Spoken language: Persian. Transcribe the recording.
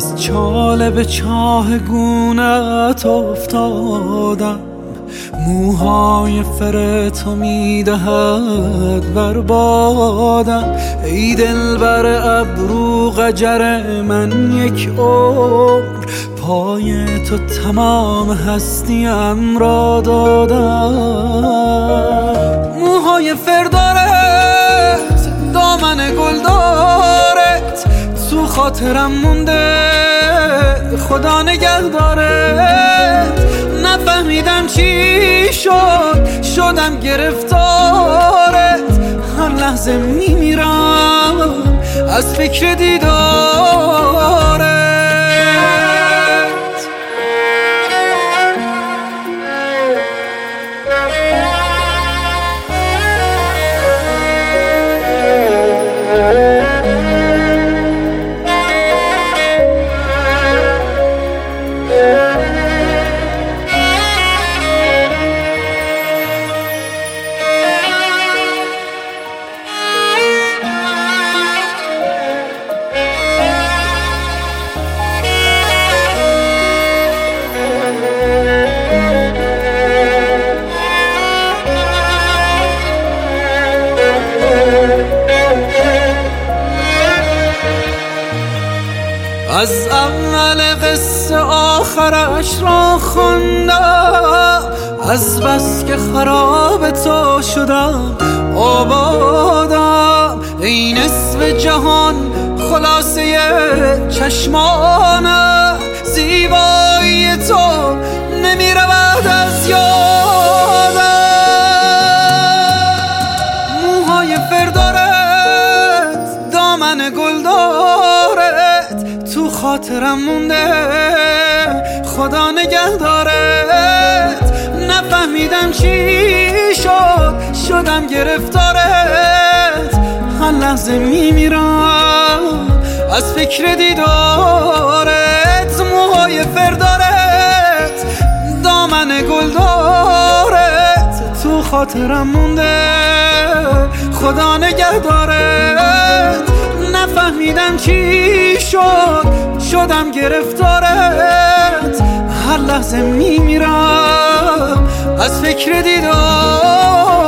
از چاله به چاه گونت افتادم، موهای فرتو میدهد بربادم. ای دلبر ابرو قجر من یک عمر، پای تو تمام هستیم را دادم. موهای فردارت، دامن گلدارت، تو خاطرم مونده خدا نگهدارت. نفهمیدم چی شد، شدم گرفتارت، هر لحظه میمیرم از فکر دیدارت. از اول قصه آخرش را خوندم، از بس که خراب تو شدم آبادم. ای نصف جهان خلاصه چشمانم، زیبایی تو نمی رود از یادم. موهای فردارت، دامن گلدارت، تو خاطرم مونده خدا نگهدارت. نفهمیدم چی شد، شدم گرفتارت، هر لحظه میمیرم از فکر دیدارت. موهای فردارت، دامن گلدارت، تو خاطرم مونده خدا نگهدارت. نفهمیدم چی شد، شدم گرفتارت، هر لحظه میمیرم از فکر دیدار.